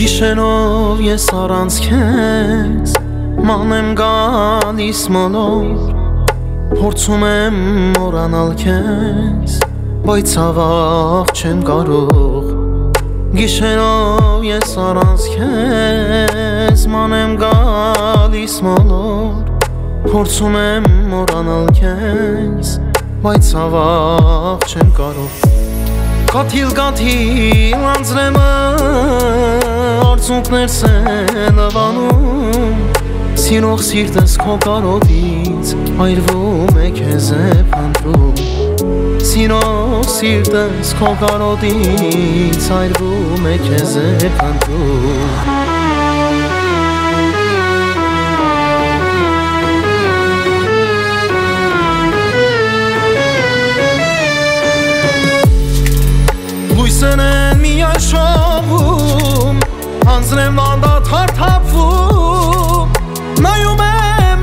Գիշերով ես առանց քեզ մանեմ գալիս մոլոր Փորձում եմ մոռանալ քեզ բայց հավաղ չեմ կարող Գիշերով ես առանց քեզ մանեմ գալիս մոլոր Փորձում եմ մոռանալ քեզ բայց հավաղ չեմ կարող Կաթիլ անձրեմ Արցունքներ սելավանում Սիրող սիրտս քո կարոտից Այրվում է քեզ է փնտրում Սիրող սիրտս քո կարոտից Այրվում է քեզ է փնտրում Լույսն են միայն շովում Անձրեմ անդադար թափվում Նայում եմ,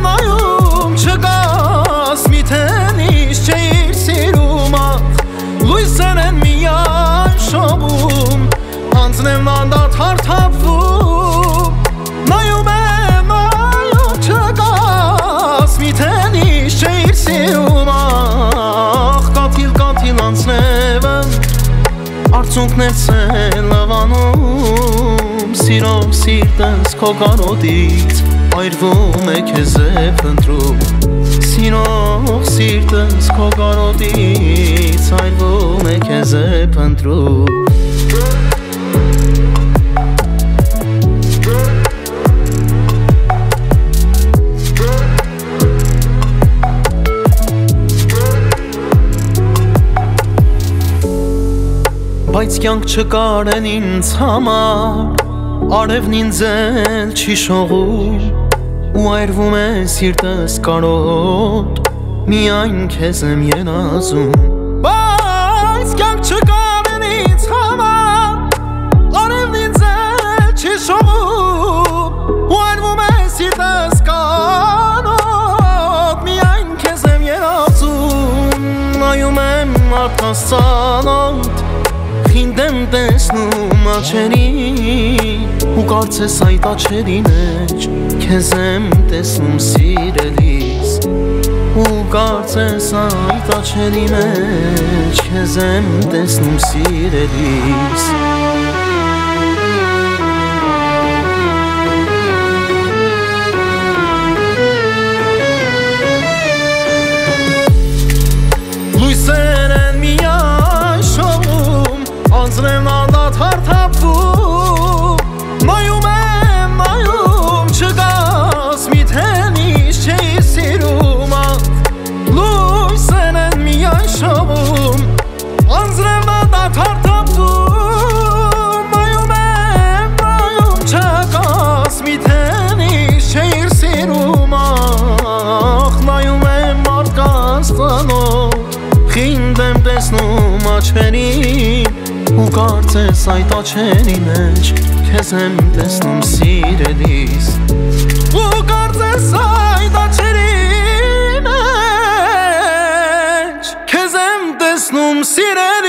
չգաս Միթեն իշ չէիր սիրում Լույսն են միայն շովում Անձրեմ անդադար թափվում Նայում եմ, չգաս Միթեն իշ չէիր սիրում Կաթիլ անձրևը Արցունքներ սելավանում Սիրող սիրտս քո կարոտից Այրվում է քեզ է փնտրում Սիրող սիրտս քո կարոտից Այրվում է քեզ է փնտրում Բայց կյանք չկարեն ինձ համար Արևն ինձ էլ չի շողում Ու այրվում է սիրտս կարոտ Միայն քեզ եմ երազում Բայց կյանք չկարեն ինձ համար Արևն ինձ էլ չի շողում Ու այրվում է սիրտս կարոտ Միայն քեզ եմ երազում Նայում եմ մարդաս ծանոթ Խինդ եմ տեսնում աչերի Ու կարծես այդ աչերի մեջ Քեզ եմ տեսնում սիրելիս Ու կարծես այդ աչերի մեջ Քեզ եմ տեսնում սիրելիս Լույսեր են միայն շողում Անձրեմ անդադար թափվում Նայում եմ, չգաս Միթեն իշ չէիր սիրում Լույսեր են միայն շողում Անձրեմ անդադար թափվում Նայում եմ, չգաս Միթեն իշ չէիր սիրում Նայում եմ մարդկանց ծանոթ Խինդ եմ տեսնում աչերին Ու կարծես այդ աչերի մեջ Քեզ եմ տեսնում սիրելիս Ու կարծես այդ աչերի մեջ Քեզ եմ տեսնում սիրելիս